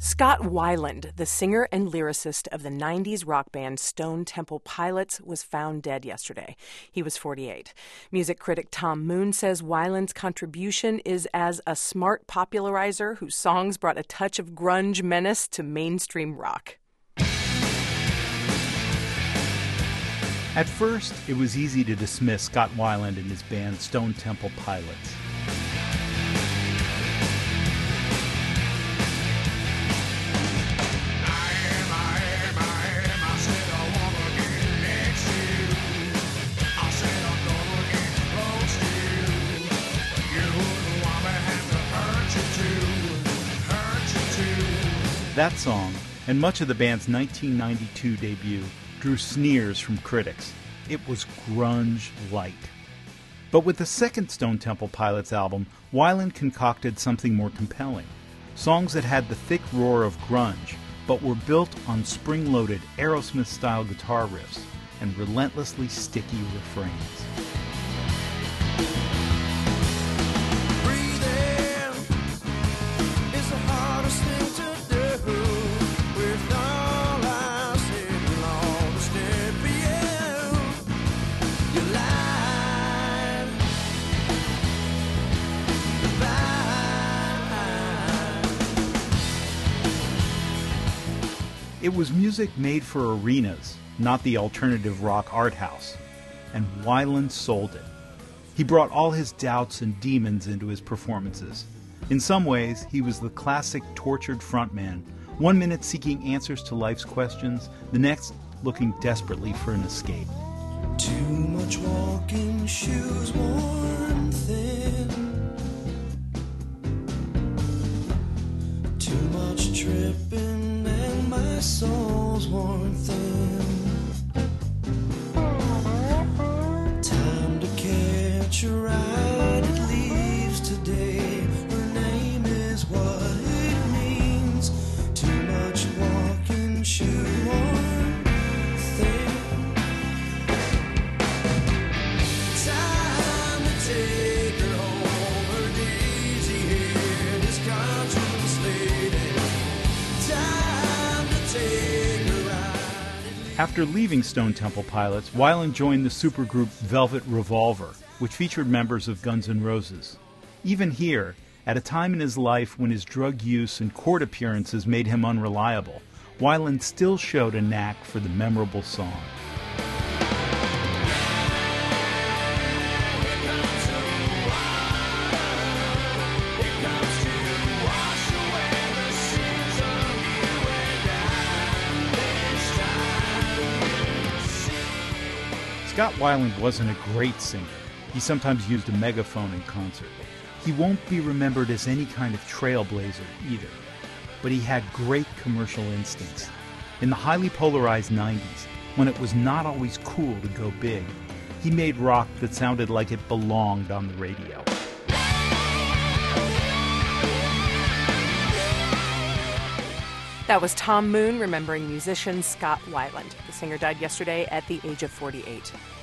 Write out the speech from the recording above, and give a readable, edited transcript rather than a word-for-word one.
Scott Weiland, the singer and lyricist of the 90s rock band Stone Temple Pilots, was found dead yesterday. He was 48. Music critic Tom Moon says Weiland's contribution is as a smart popularizer whose songs brought a touch of grunge menace to mainstream rock. At first, it was easy to dismiss Scott Weiland and his band Stone Temple Pilots. That song, and much of the band's 1992 debut, drew sneers from critics. It was grunge light. But with the second Stone Temple Pilots album, Weiland concocted something more compelling. Songs that had the thick roar of grunge, but were built on spring-loaded Aerosmith-style guitar riffs and relentlessly sticky refrains. It was music made for arenas, not the alternative rock art house, and Weiland sold it. He brought all his doubts and demons into his performances. In some ways, he was the classic tortured frontman, 1 minute seeking answers to life's questions, the next looking desperately for an escape. Too much walking, shoes worn thin. Too much tripping. My soul's worn thin. Time to catch a ride. It leaves today. Her name is what it means. Too much walking, shoe worn thin. Time to take her home. Her daisy head is contemplated. After leaving Stone Temple Pilots, Weiland joined the supergroup Velvet Revolver, which featured members of Guns N' Roses. Even here, at a time in his life when his drug use and court appearances made him unreliable, Weiland still showed a knack for the memorable song. Scott Weiland wasn't a great singer. He sometimes used a megaphone in concert. He won't be remembered as any kind of trailblazer either. But he had great commercial instincts. In the highly polarized 90s, when it was not always cool to go big, he made rock that sounded like it belonged on the radio. That was Tom Moon remembering musician Scott Weiland. The singer died yesterday at the age of 48.